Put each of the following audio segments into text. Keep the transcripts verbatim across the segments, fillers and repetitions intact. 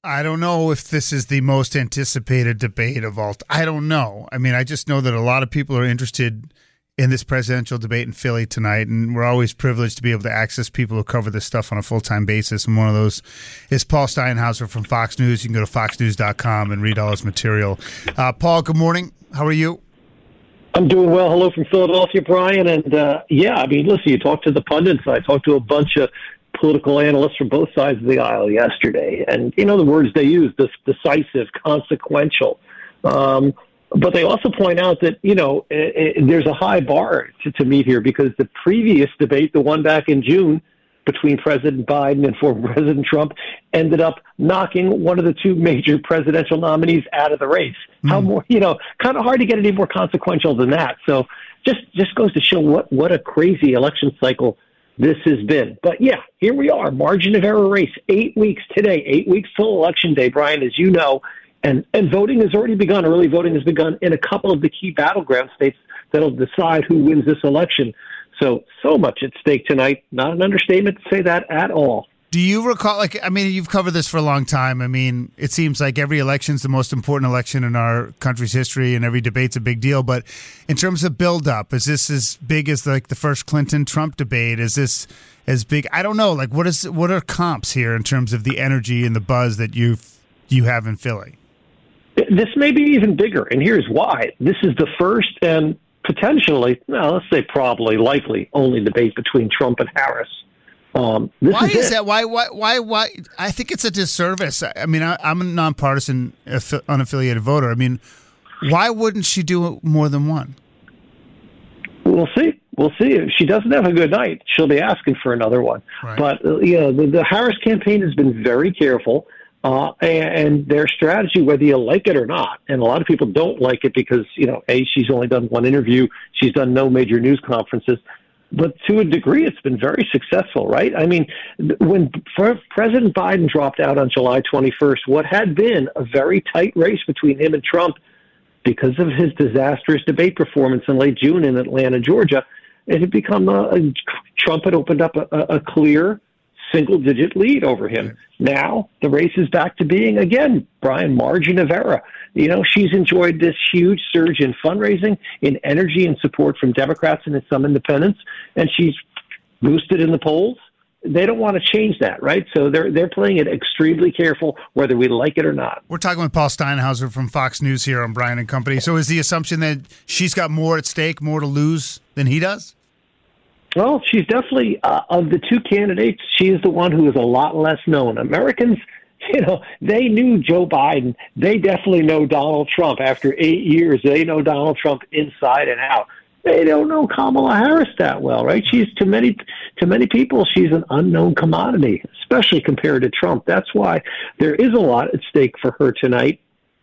I don't know if this is the most anticipated debate of all. T- I don't know. I mean, I just know that a lot of people are interested in this presidential debate in Philly tonight, and we're always privileged to be able to access people who cover this stuff on a full-time basis, and one of those is Paul Steinhauser from Fox News. You can go to fox news dot com and read all his material. Uh, Paul, good morning. How are you? I'm doing well. Hello from Philadelphia, Brian. And, uh, yeah, I mean, listen, you talked to the pundits. I talked to a bunch of political analysts from both sides of the aisle yesterday. And, you know, the words they use, this decisive, consequential. Um But they also point out that, you know, it, it, there's a high bar to, to meet here because the previous debate, the one back in June between President Biden and former President Trump, ended up knocking one of the two major presidential nominees out of the race. Mm. How more, you know, kind of hard to get any more consequential than that. So just, just goes to show what, what a crazy election cycle this has been. But, yeah, here we are, margin of error race, eight weeks today, eight weeks till Election Day, Brian, as you know. And, and voting has already begun. Early voting has begun in a couple of the key battleground states that'll decide who wins this election. So, so much at stake tonight. Not an understatement to say that at all. Do you recall, like, I mean, you've covered this for a long time. I mean, it seems like every election's the most important election in our country's history, and every debate's a big deal. But in terms of build-up, is this as big as, like, the first Clinton-Trump debate? Is this as big? I don't know. Like, what is what are comps here in terms of the energy and the buzz that you you have in Philly? This may be even bigger, and here's why. This is the first and potentially, well, let's say probably, likely, only debate between Trump and Harris. Um, this why is, is it. that? Why? Why? Why? Why? I think it's a disservice. I mean, I, I'm a nonpartisan, unaffiliated voter. I mean, why wouldn't she do more than one? We'll see. We'll see. If she doesn't have a good night, she'll be asking for another one. Right. But, uh, you know, the, the Harris campaign has been very careful. Uh, and their strategy, whether you like it or not, and a lot of people don't like it because, you know, A, she's only done one interview, she's done no major news conferences, but to a degree it's been very successful, right? I mean, when President Biden dropped out on July twenty-first, what had been a very tight race between him and Trump because of his disastrous debate performance in late June in Atlanta, Georgia, it had become a, a Trump had opened up a, a clear single-digit lead over him. Right. Now the race is back to being, again, Brian, margin of error. You know, she's enjoyed this huge surge in fundraising, in energy and support from Democrats and some independents, and she's boosted in the polls. They don't want to change that, right? So they're they're playing it extremely careful, whether we like it or not. We're talking with Paul Steinhauser from Fox News here on Brian and Company. So is the assumption that she's got more at stake, more to lose than he does? Well, she's definitely, uh, of the two candidates, she is the one who is a lot less known. Americans, you know, they knew Joe Biden. They definitely know Donald Trump. After eight years, they know Donald Trump inside and out. They don't know Kamala Harris that well, right? She's, to many, to many people, she's an unknown commodity, especially compared to Trump. That's why there is a lot at stake for her tonight.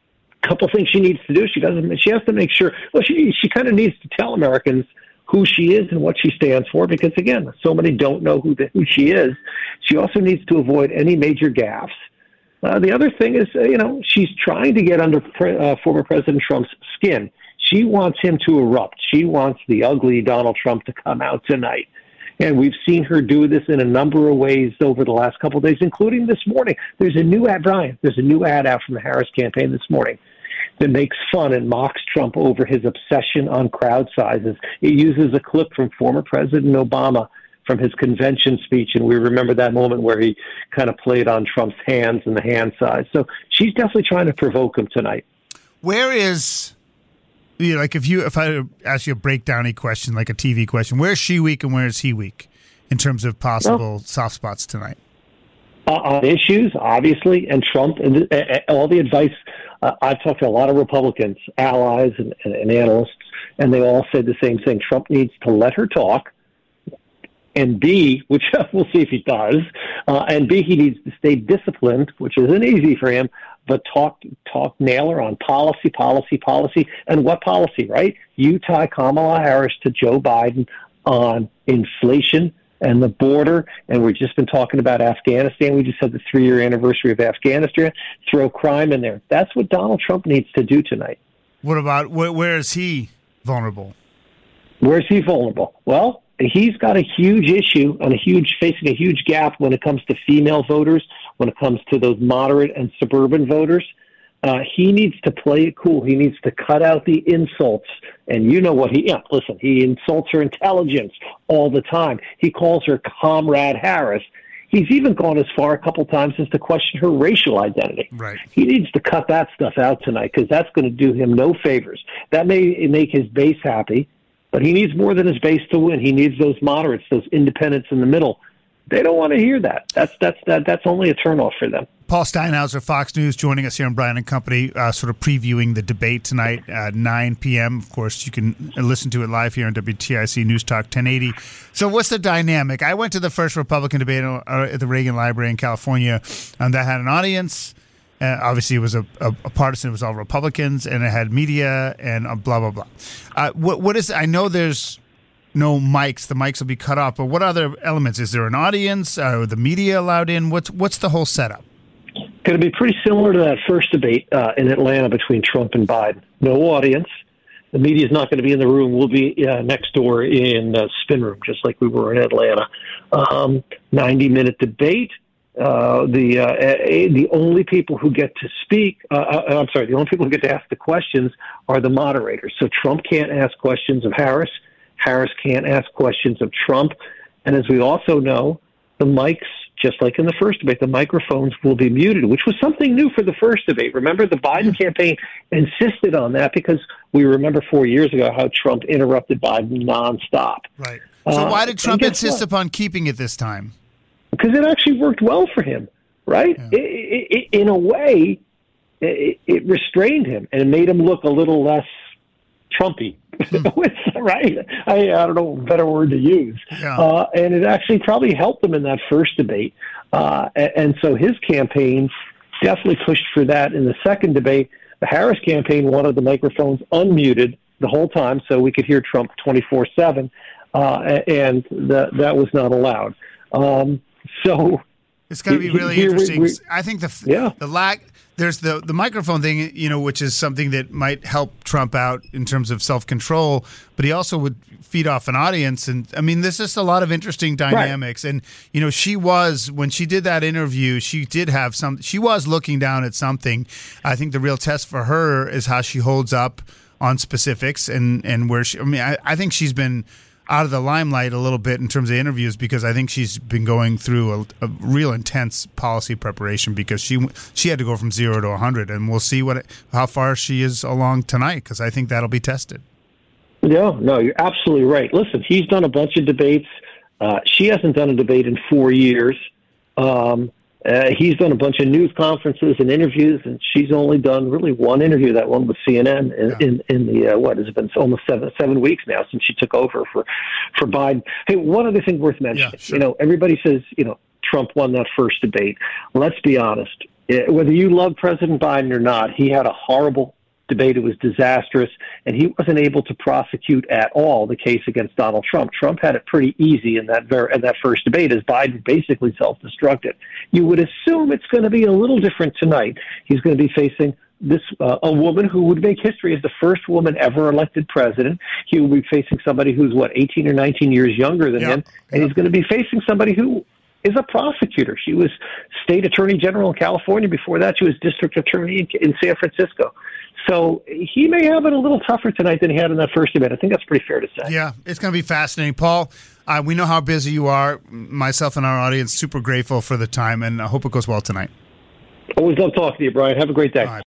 A couple things she needs to do. She doesn't. She has to make sure. Well, she she kind of needs to tell Americans who she is and what she stands for, because, again, so many don't know who, the, who she is. She also needs to avoid any major gaffes. Uh, the other thing is, uh, you know, she's trying to get under pre- uh, former President Trump's skin. She wants him to erupt. She wants the ugly Donald Trump to come out tonight. And we've seen her do this in a number of ways over the last couple of days, including this morning. There's a new ad, Brian, there's a new ad out from the Harris campaign this morning that makes fun and mocks Trump over his obsession on crowd sizes. It uses a clip from former President Obama from his convention speech, and we remember that moment where he kind of played on Trump's hands and the hand size. So she's definitely trying to provoke him tonight. Where is, you know, like if you if I ask you a breakdowny question, like a T V question, where's she weak and where is he weak in terms of possible well, soft spots tonight? Uh, on issues, obviously, and Trump, and uh, all the advice. Uh, I've talked to a lot of Republicans, allies, and, and, and analysts, and they all said the same thing. Trump needs to let her talk, and B, which we'll see if he does, uh, and B, he needs to stay disciplined, which isn't easy for him, but talk, talk nail her on policy, policy, policy, and what policy, right? You tie Kamala Harris to Joe Biden on inflation and the border, and we've just been talking about Afghanistan. We just had the three-year anniversary of Afghanistan. Throw crime in there. That's what Donald Trump needs to do tonight. What about, where, where is he vulnerable? Where is he vulnerable? Well, he's got a huge issue and a huge facing a huge gap when it comes to female voters, when it comes to those moderate and suburban voters. Uh, he needs to play it cool. He needs to cut out the insults. And you know what he, yeah, listen, he insults her intelligence all the time. He calls her Comrade Harris. He's even gone as far a couple times as to question her racial identity. Right. He needs to cut that stuff out tonight because that's going to do him no favors. That may make his base happy, but he needs more than his base to win. He needs those moderates, those independents in the middle. They don't want to hear that. That's that's that, that's only a turnoff for them. Paul Steinhauser, Fox News, joining us here on Brian and Company, uh, sort of previewing the debate tonight at nine p.m. Of course, you can listen to it live here on W T I C News Talk ten eighty. So what's the dynamic? I went to the first Republican debate at the Reagan Library in California, and that had an audience. Uh, obviously, it was a, a, a partisan. It was all Republicans, and it had media and uh, blah, blah, blah. Uh, what What is – I know there's no mics. The mics will be cut off. But what other elements? Is there an audience? Are the media allowed in? What's What's the whole setup? Going to be pretty similar to that first debate uh, in Atlanta between Trump and Biden. No audience. The media is not going to be in the room. We'll be uh, next door in uh, spin room, just like we were in Atlanta. Um, ninety-minute debate. Uh, the uh, a, the only people who get to speak, uh, uh, I'm sorry, the only people who get to ask the questions are the moderators. So Trump can't ask questions of Harris. Harris can't ask questions of Trump. And as we also know, the mics, just like in the first debate, the microphones will be muted, which was something new for the first debate. Remember, the Biden campaign insisted on that because we remember four years ago how Trump interrupted Biden nonstop. Right. So why did Trump uh, insist what? upon keeping it this time? Because it actually worked well for him, right? Yeah. It, it, it, in a way, it, it restrained him and it made him look a little less Trumpy, hmm. right? I, I don't know a better word to use. Yeah. Uh, and it actually probably helped him in that first debate. Uh, and, and so his campaign definitely pushed for that in the second debate. The Harris campaign wanted the microphones unmuted the whole time so we could hear Trump twenty-four seven, uh, and the, that was not allowed. Um, So it's going to be really here, interesting. we, we, I think the yeah. the lack there's the the microphone thing, you know, which is something that might help Trump out in terms of self control, but he also would feed off an audience, and I mean, there's just a lot of interesting dynamics. Right. And you know, she was when she did that interview, she did have some. She was looking down at something. I think the real test for her is how she holds up on specifics and and where she. I mean, I, I think she's been out of the limelight a little bit in terms of interviews because I think she's been going through a, a real intense policy preparation because she she had to go from zero to one hundred, and we'll see what how far she is along tonight because I think that'll be tested. Yeah, no, you're absolutely right. Listen, he's done a bunch of debates. Uh, she hasn't done a debate in four years. Um, uh, he's done a bunch of news conferences and interviews, and she's only done really one interview, that one with C N N in, yeah. in, in the, uh, what, has it been almost seven seven weeks now since she took over for, for Biden. Hey, one other thing worth mentioning. Yeah, sure. You know, everybody says, you know, Trump won that first debate. Let's be honest. Whether you love President Biden or not, he had a horrible debate. It was disastrous, and he wasn't able to prosecute at all the case against Donald Trump. Trump had it pretty easy in that ver- in that first debate as Biden basically self-destructed. You would assume it's going to be a little different tonight. He's going to be facing this uh, a woman who would make history as the first woman ever elected president. He will be facing somebody who's, what, eighteen or nineteen years younger than yep. him, and yep. he's going to be facing somebody who is a prosecutor. She was state attorney general in California. Before that, she was district attorney in, in San Francisco. So he may have it a little tougher tonight than he had in that first debate. I think that's pretty fair to say. Yeah, it's going to be fascinating. Paul, uh, we know how busy you are. Myself and our audience, super grateful for the time, and I hope it goes well tonight. Always love talking to you, Brian. Have a great day.